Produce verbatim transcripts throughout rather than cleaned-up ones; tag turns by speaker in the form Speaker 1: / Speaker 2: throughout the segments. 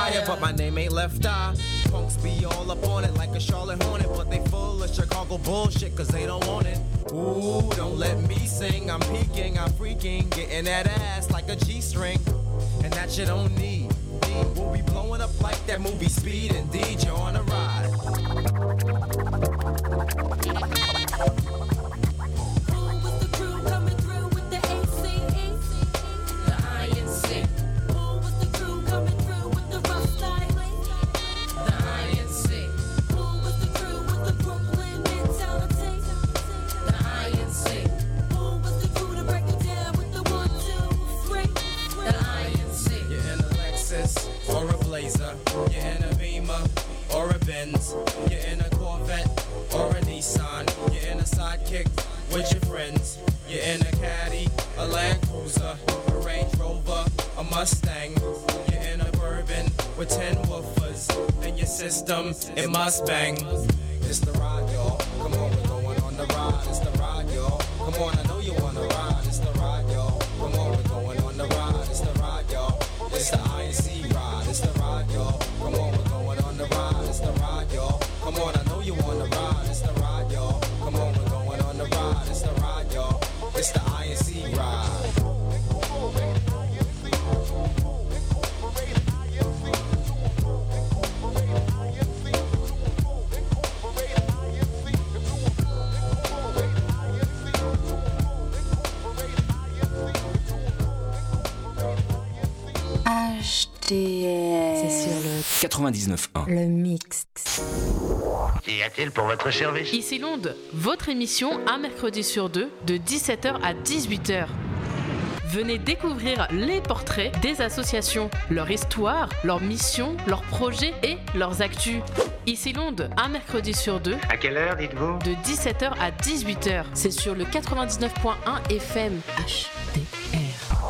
Speaker 1: fire, but my name ain't Left Eye. Punks be all up on it like a Charlotte Hornet, but they full of Chicago bullshit cause they don't want it. Ooh, don't let me sing, I'm peeking, I'm freaking, getting that ass like a G-string, and that you don't need. We'll be blowing up like that movie Speed, indeed, you're on a ride. You're in a Beamer or a Benz. You're in a Corvette or a Nissan. You're in a Sidekick with your friends. You're in a Caddy, a Land Cruiser, a Range Rover, a Mustang. You're in a Bourbon with ten woofers. In your system, it must bang. It's the ride, y'all. Come on, we're going on the ride. It's the ride, y'all. Come on, I know you wanna ride. It's the ride, y'all. Come on, we're going on the ride. It's the ride, y'all. It's the I N C ride. It's the ride, y'all. Come on, we're going on the ride. It's the ride, y'all. Come on, I know you wanna ride. It's the ride, y'all. Come on, we're going on the ride. It's the ride, y'all. It's the I N C ride.
Speaker 2: H D R. C'est sur le
Speaker 3: quatre-vingt-dix-neuf point un.
Speaker 2: Le mix.
Speaker 4: Qu'y a-t-il pour votre service?
Speaker 5: Ici Londres, votre émission un mercredi sur deux de dix-sept heures à dix-huit heures. Venez découvrir les portraits des associations, leur histoire, leurs missions, leurs projets et leurs actus. Ici Londres, un mercredi sur deux.
Speaker 4: À quelle heure, dites-vous?
Speaker 5: De dix-sept heures à dix-huit heures. C'est sur le quatre-vingt-dix-neuf point un F M. H D R.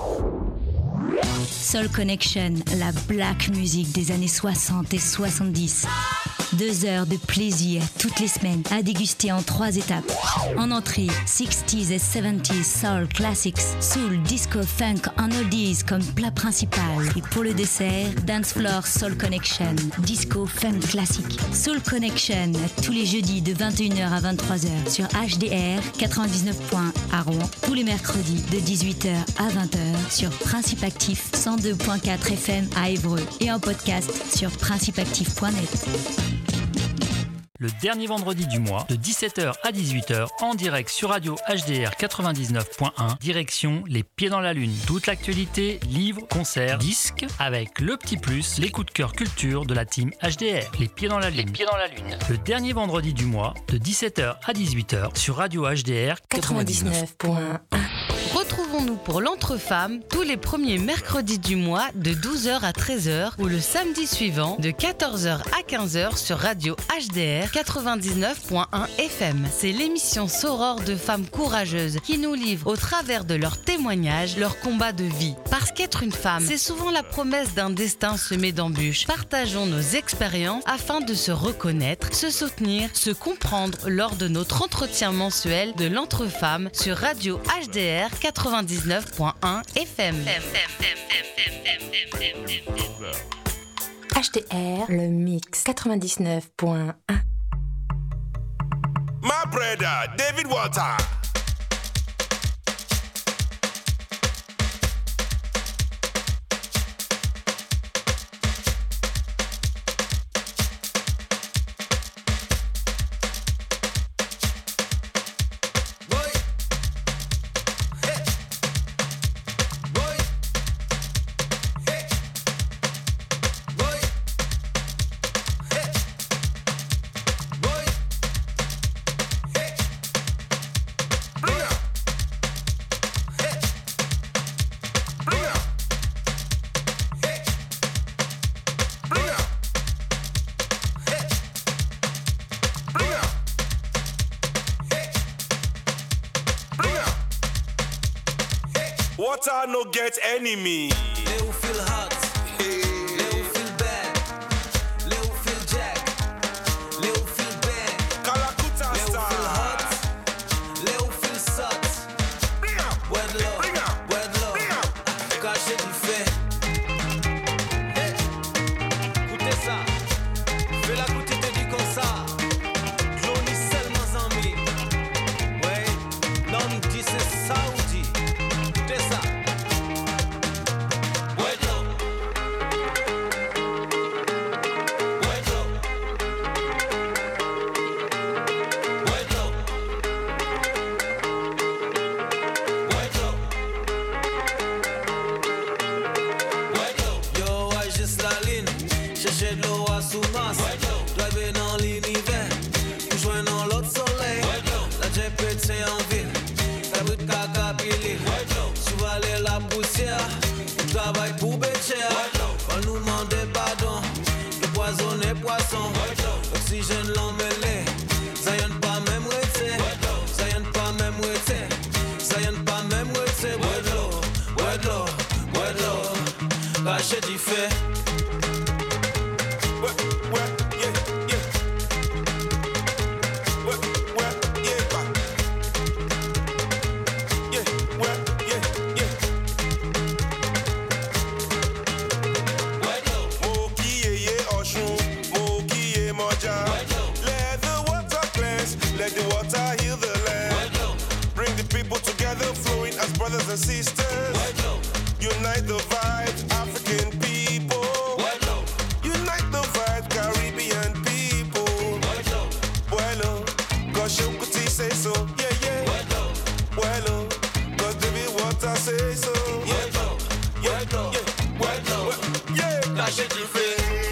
Speaker 6: Soul Connection, la black music des années soixante et soixante-dix. Deux heures de plaisir toutes les semaines à déguster en trois étapes. En entrée, sixties et seventies soul classics, soul, disco, funk en oldies comme plat principal. Et pour le dessert, dance floor soul connection, disco, funk classique. Soul Connection tous les jeudis de vingt et une heures à vingt-trois heures sur H D R quatre-vingt-dix-neuf point un à Rouen. Tous les mercredis de dix-huit heures à vingt heures sur Principe Actif cent deux point quatre F M à Évreux et en podcast sur principe actif point net.
Speaker 7: Le dernier vendredi du mois, de dix-sept heures à dix-huit heures, en direct sur Radio H D R quatre-vingt-dix-neuf point un, direction Les Pieds dans la Lune. Toute l'actualité, livres, concerts, disques, avec le petit plus, les coups de cœur culture de la team H D R. Les Pieds dans la Lune. Les Pieds dans la Lune. Le dernier vendredi du mois, de dix-sept heures à dix-huit heures, sur Radio H D R
Speaker 2: quatre-vingt-dix-neuf point un.
Speaker 5: Retrouvons-nous pour l'Entre-Femmes tous les premiers mercredis du mois de douze heures à treize heures ou le samedi suivant de quatorze heures à quinze heures sur Radio H D R quatre-vingt-dix-neuf point un F M. C'est l'émission Soror de femmes courageuses qui nous livrent au travers de leurs témoignages leur combat de vie. Parce qu'être une femme, c'est souvent la promesse d'un destin semé d'embûches. Partageons nos expériences afin de se reconnaître, se soutenir, se comprendre lors de notre entretien mensuel de l'Entre-Femmes sur Radio H D R quatre-vingt-dix-neuf point un F M.
Speaker 2: H D R, le mix quatre-vingt-dix-neuf point un.
Speaker 8: My brother, David Walter. Water no get enemy.
Speaker 1: They will feel hot. They will feel bad. They will feel jack. They will feel bad.
Speaker 8: Kalakuta
Speaker 1: They will
Speaker 8: star.
Speaker 1: feel hot. They will feel sat. Word love. Word love. Caché du fait.
Speaker 3: C'est ça. Fais la quantité du concert. Johnny seulement amis. Ouais, l'homme dit c'est Saoudi. C'est ça. Chercher de l'eau à sous-masse, driver dans l'univers, pour joindre dans l'autre soleil. La J P T en ville, la brute caca pili, souvaler la poussière, on travaille pour Bécher. On nous demande pardon, le poison est poisson, l'oxygène l'emmêlé, ça y en pas même rété, ça y en pas même rété, ça y en pas même rété. Ouais de l'eau, ouais de l'eau, ouais de l'eau, caché du fait.
Speaker 8: Brothers and sisters, unite the vibes, African people. Unite the vibes, Caribbean people. Bueno, cause Shokuti say so, yeah, yeah. Bueno, cause David Water say so, yeah, yeah, yeah, yeah. Caché du fait.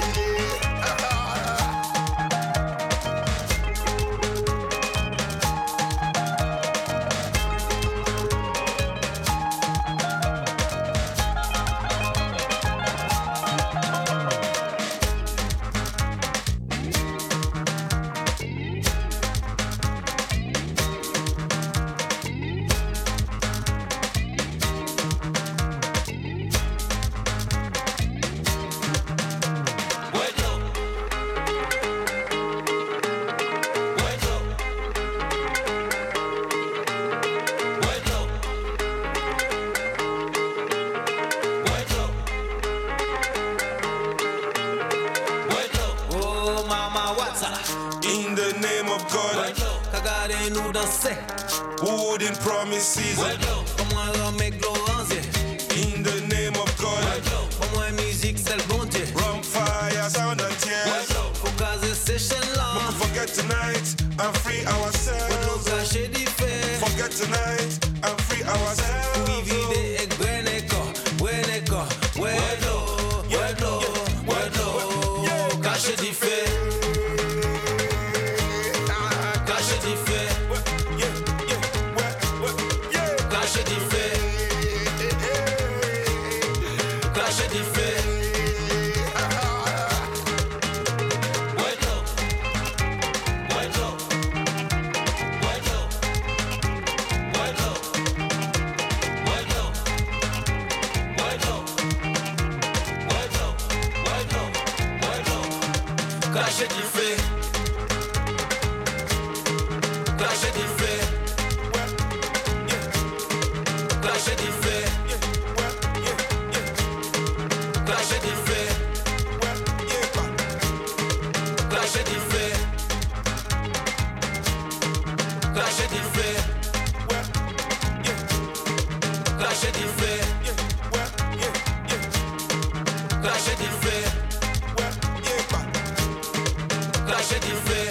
Speaker 3: Nous danser.
Speaker 8: Wooden promises.
Speaker 3: Comment remettre Laurence.
Speaker 8: In the name of God.
Speaker 3: Comment musique c'est le bon Dieu.
Speaker 8: Rum fire, sound and tears.
Speaker 3: Faut caser ces chaînes-là.
Speaker 8: Don't forget tonight and free ourselves.
Speaker 3: Faut nous cacher du fait.
Speaker 8: Forget tonight and free ourselves.
Speaker 3: Oui, vide et greneko, greneko, wedlo, wedlo, wedlo. Cacher du fait. Caché du fait. Caché du fait. Caché du fait. Caché du fait. Caché du fait. Caché du fait. Caché du fait. Caché du fait. Caché du fait.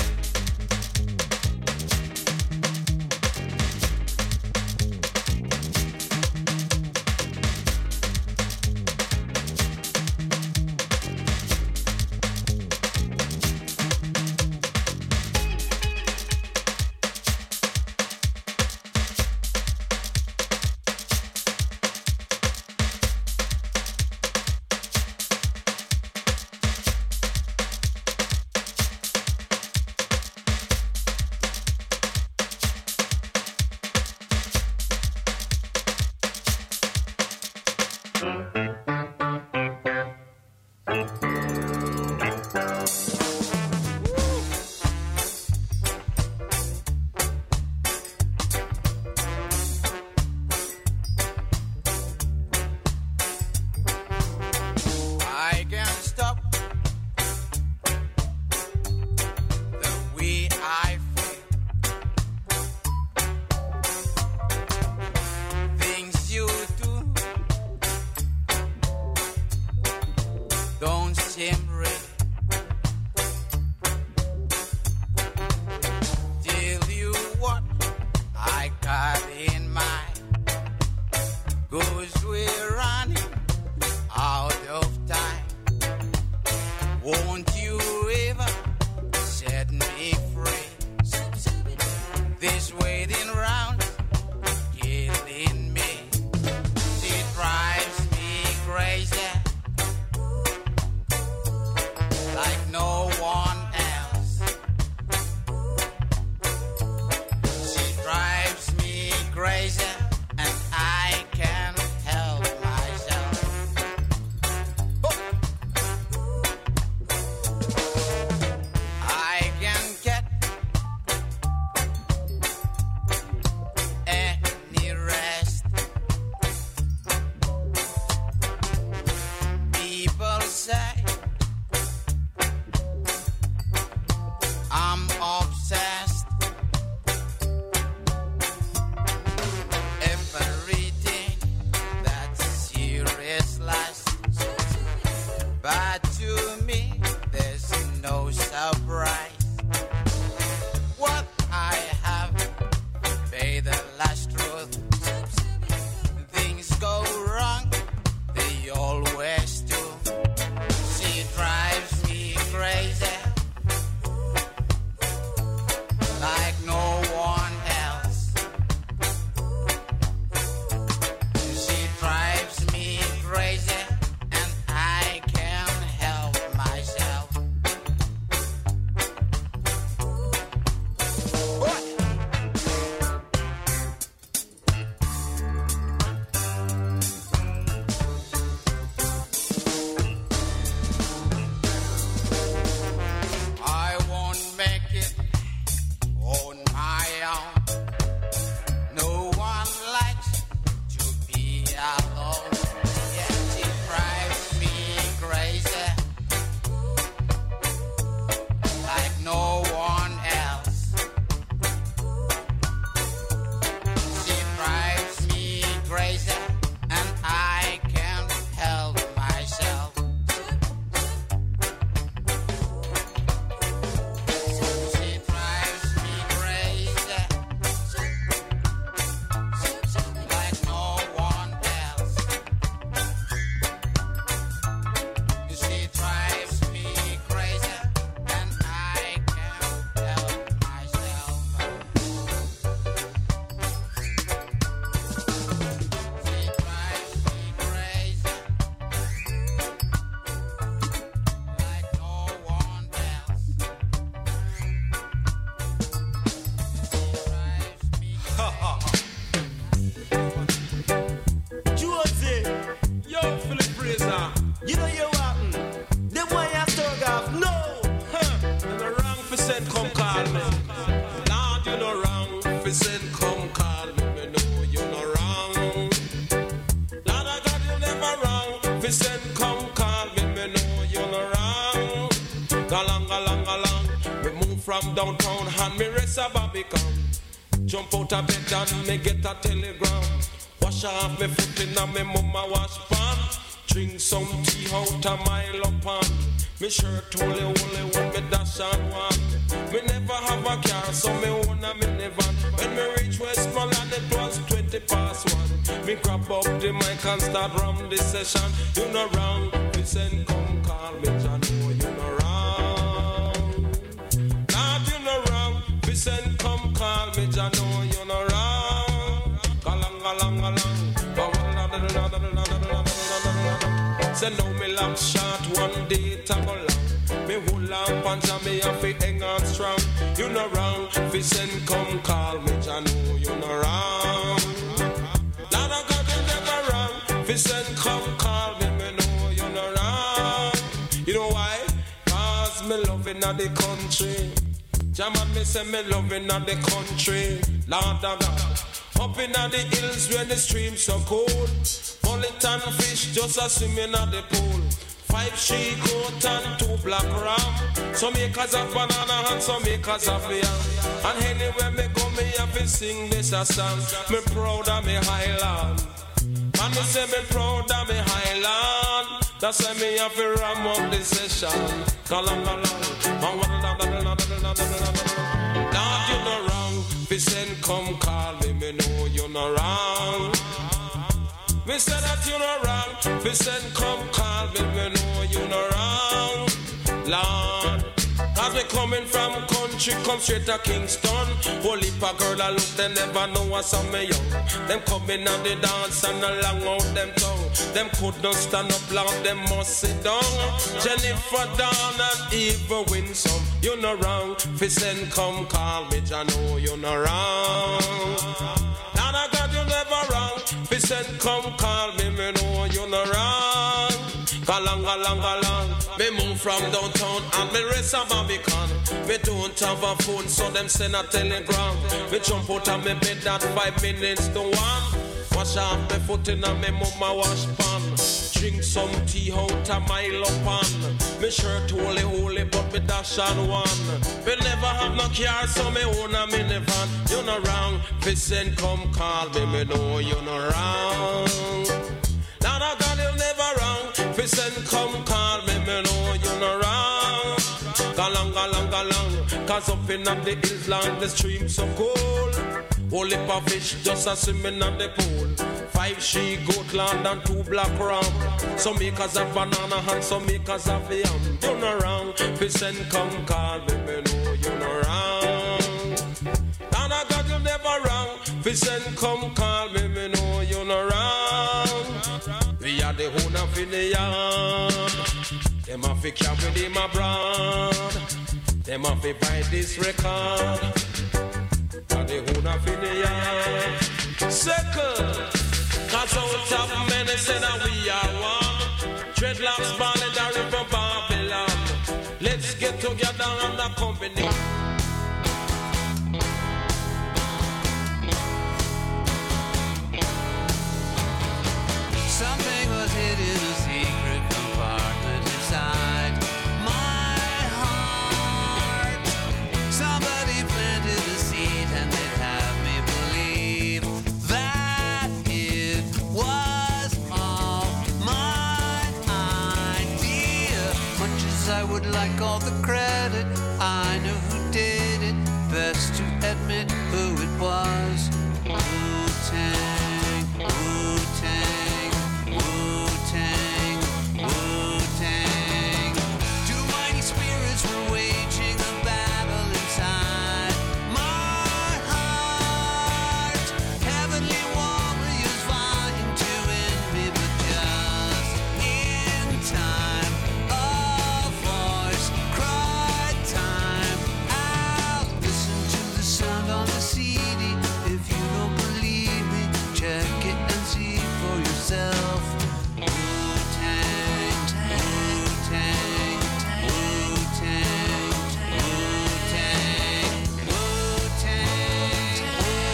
Speaker 3: him ready. Tell you what I got in mind. Cause we're running out of time. Won't you ever set me free? This waiting round killing me. It drives me crazy like no one else. She drives me crazy and I can't help myself. Oh. I can get any rest. People say I'm obsessed. Everything that's serious lasts. But to me, there's no surprise. What I have, pay the last truth. Things go wrong, they always do. She drives me crazy like no one else. She drives me crazy and I can't help myself. What? I won't make it on my own. No one likes to be alone. Yet she drives me crazy like no one else. She drives me crazy and I can't help myself. She drives me crazy like no one else. She drives me crazy and I can't help myself. She drives me crazy like no one else.
Speaker 9: Josie, yo, Philip Fraser, you know you happen. Them way you talk off, no. Huh. You no wrong for send come call me. Lord, you no wrong for send come call me. Me know you no wrong. Lord, I got you never wrong for send come call me. Me know you no wrong. Galang, galang, galang. Me move from downtown and me rest a Babicon. Jump out of bed and me get a telegram. Wash off me foot in a me mama wash pan. Drink some tea out a mile up on. Me shirt holy holy when me dash on one. Me never have a car so me own a minivan. When me reach Westmoreland it was twenty past one. Me grab up the mic and start ram the session. You no wrong, me send come call me John. No, you no wrong. Lord, you no wrong, me send come call me John. No, you no wrong. Galang, galang, galang. Say no me lock short one day to go long. Me hold on pants and me have to hang on strong. You no wrong, fi send come call me John. No, you no wrong. Lord of God, you never wrong. Fi send come call me, me know you no wrong. You know why? Cause me loving of the country. Jaman me say me loving of the country. Lord of God, up in the hills where the streams so cold. Mullet and fish just a swimming at the pool. Five she goat and two black ram. Some acres of banana and some acres of yam. And anywhere me go me have to sing this a song. Me proud of me highland. And me say me proud of me highland. That's why me have to ram up the session. Call on the long. Now you no wrong. Fi send come call me, me know you no wrong. Me say that you no wrong. Fi send come call me, me know you no wrong. Lord, cause me coming from country, come straight to Kingston. Whole heap of girl I look, they never know what's on me young. Them coming on the dance and along out them tongue. Them could not stand up long, them must sit down. Jennifer Dawn and Eva Winsome, you no wrong. Fi send come call me, I know you no wrong. And I got you never wrong. Fi send come call me, me know you no wrong. Galang, galang, galang. Me move from downtown and me rest of Barbican. Me don't have a phone, so them send a telegram. Me jump out of me bed at five minutes to one. Wash off my foot in a me mama wash pan. Drink some tea out a mile up on. Me shirt holy holy but me dash on one. Me never have no car so me own a minivan. You no wrong, fi send come call me, me know you no wrong. Now I got you never wrong, fi send come call me, me know you no wrong. Galang galang galang, cause up in the hills land the stream so cold. Whole heap of fish just a swimming on the pool. Five she goat land and two black ram. Some makers of banana and some makers of yam. You no wrong, fi send come call me, me know you no wrong. And I got you never wrong, fi send come call me, me know you no wrong. We are the owner for the yard. Them a fi carry them a brand. Them a fi buy this record. The owner for the yard. Second, cause out of many say that we are one. Dreadlocks born in the river Babylon. Let's get together and a company.
Speaker 3: Something was hidden in a secret compartment inside my heart. Somebody planted a seed and they'd have me believe that it was all my idea. Much as I would like all the credit, I knew who did it. Best to admit who it was. Wu-Tang, Wu-Tang, Wu-Tang, Wu-Tang. Two mighty spirits were waging a battle inside my heart. Heavenly warriors vying to end me, but just in time a voice cried time out. Listen to the sound on the C D. If you don't believe me, check it and see for yourself. Wu-Tang, Wu-Tang, Wu-Tang, Wu-Tang, Wu-Tang, Wu-Tang,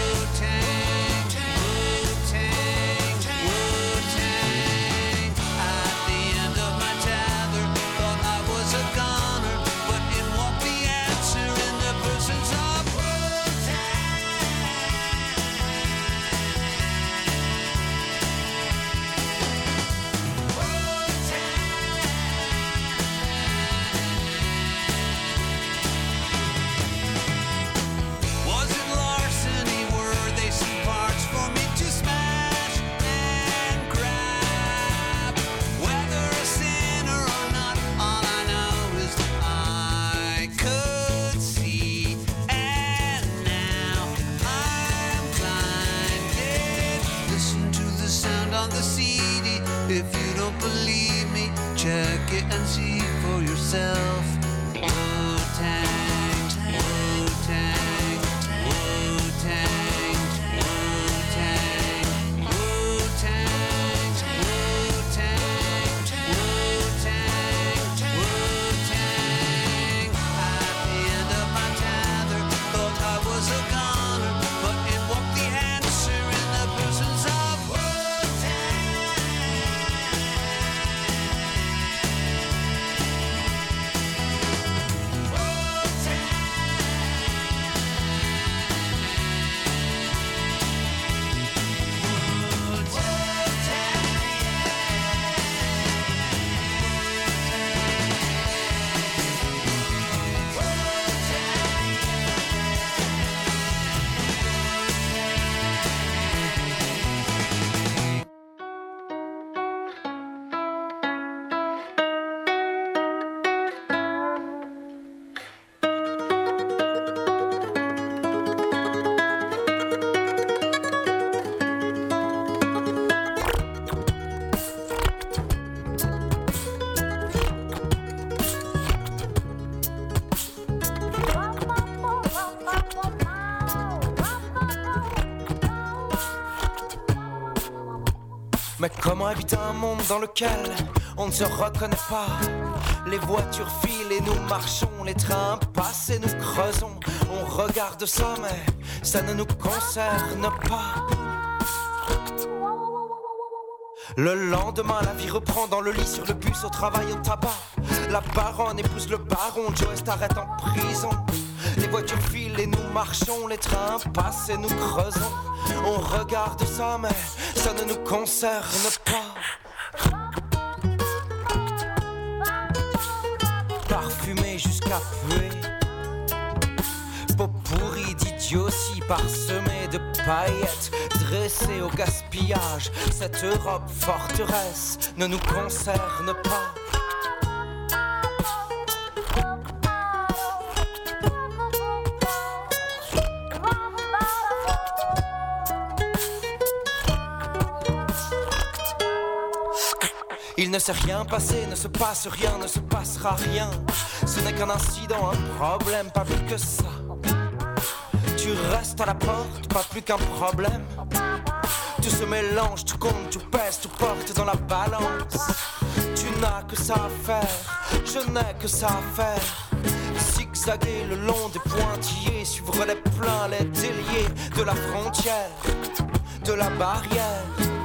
Speaker 3: Wu-Tang, Wu-Tang. At the end of my tether, thought I was a goner, but in walked the answer in the persons of Was it larceny? Were they some parts for me to smash and grab? Whether a sinner or not, all I know is that I could see, and now I'm blinded. Listen to the sound on the C D. If you don't believe me, check it and see for yourself. Wu-Tang, Wu-Tang, Wu-Tang, Wu-Tang, Wu-Tang, Wu-Tang, Wu-Tang, Wu-Tang. At the end of my tether, thought I was a goner, but in walked the answer in the persons of Wu-Tang.
Speaker 10: Comment éviter un monde dans lequel on ne se reconnaît pas? Les voitures filent et nous marchons, les trains passent et nous creusons. On regarde ça mais ça ne nous concerne pas. Le lendemain, la vie reprend dans le lit, sur le bus, au travail, au tabac. La baronne épouse le baron, Joe West arrête en prison. Les voitures filent et nous marchons, les trains passent et nous creusons. On regarde ça mais ça ne nous concerne pas. Parfumé jusqu'à puer, peau pourrie d'idiotie parsemée de paillettes, dressée au gaspillage. Cette Europe forteresse ne nous concerne pas. Il ne s'est rien passé, ne se passe rien, ne se passera rien. Ce n'est qu'un incident, un problème, pas plus que ça. Tu restes à la porte, pas plus qu'un problème. Tout se mélange, tout compte, tout pèse, tout porte dans la balance. Tu n'as que ça à faire, je n'ai que ça à faire. Zigzaguer le long des pointillés, suivre les pleins, les déliés de la frontière, de la barrière.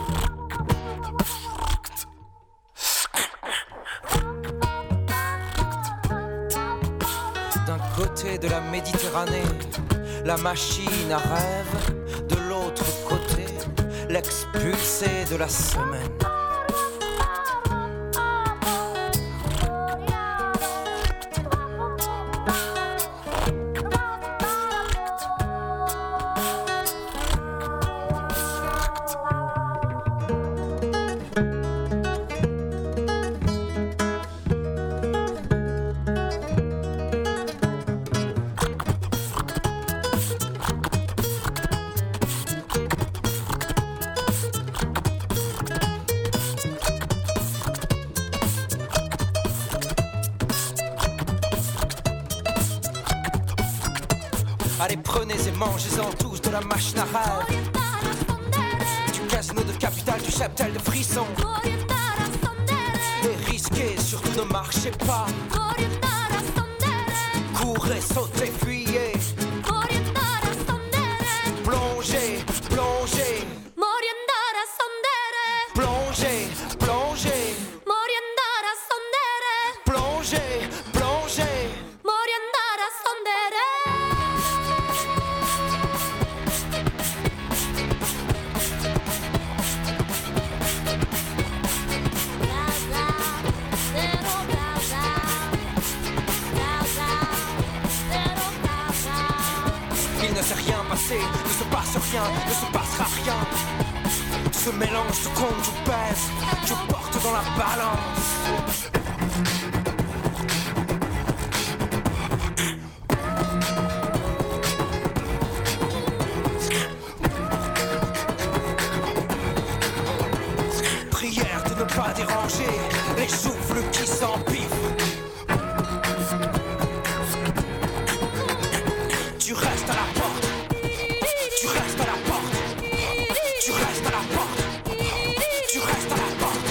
Speaker 10: Côté de la Méditerranée, la machine à rêve. De l'autre côté, l'expulsé de la semaine. Allez, prenez et mangez-en tous de la machine à rêve. Du casino de capital, du cheptel de frissons. Et risquez, surtout ne marchez pas. Courez, sautez, fuyez. Plongez, plongez. Plongez, plongez. Plongez, plongez. Il ne s'est rien passé, ne se passe rien, ne se passera rien. Tout se mélange, tout compte, tout pèse, tout porte dans la balance. Prière de ne pas déranger les souffles qui s'empiffent. Tu restes à la porte, tu restes à la porte, tu restes à la porte, tu restes à la porte.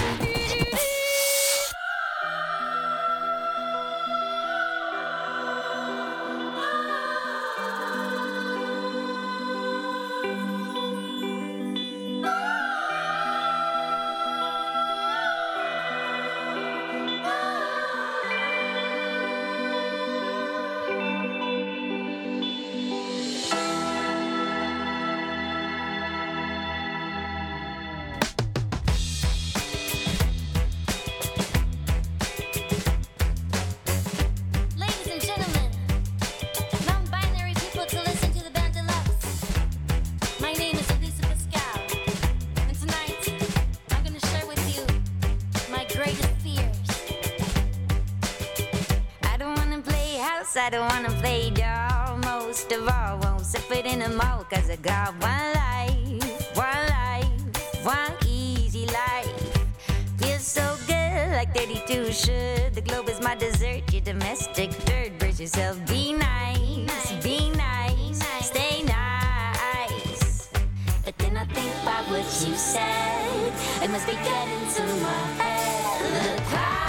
Speaker 11: I don't wanna play doll. Most of all, won't sip it in a mouth. Cause I got one life, one life, one easy life. Feels so good, like thirty-two should. The globe is my dessert, your domestic third. Brace yourself, be nice, be nice, stay nice. But then I think about what you said, and must be getting to my head. The clouds.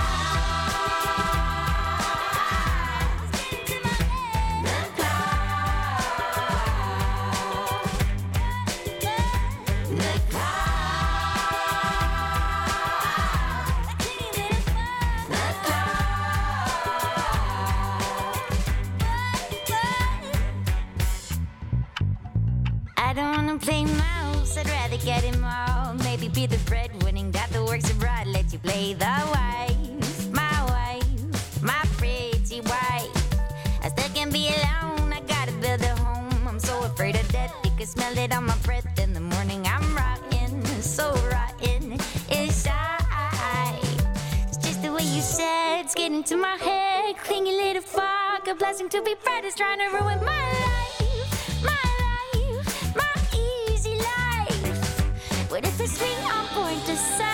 Speaker 11: I don't wanna play mouse, I'd rather get him all. Maybe be the breadwinning that the works abroad. Let you play the wife, my wife, my pretty wife. I still can't be alone, I gotta build a home. I'm so afraid of death, you can smell it on my breath. In the morning I'm rotten, so rotten inside. It's just the way you said, it's getting to my head. Clingy little fog, a blessing to be bright is trying to ruin my life, my life, my easy life. What if it's sweet, I'm going to say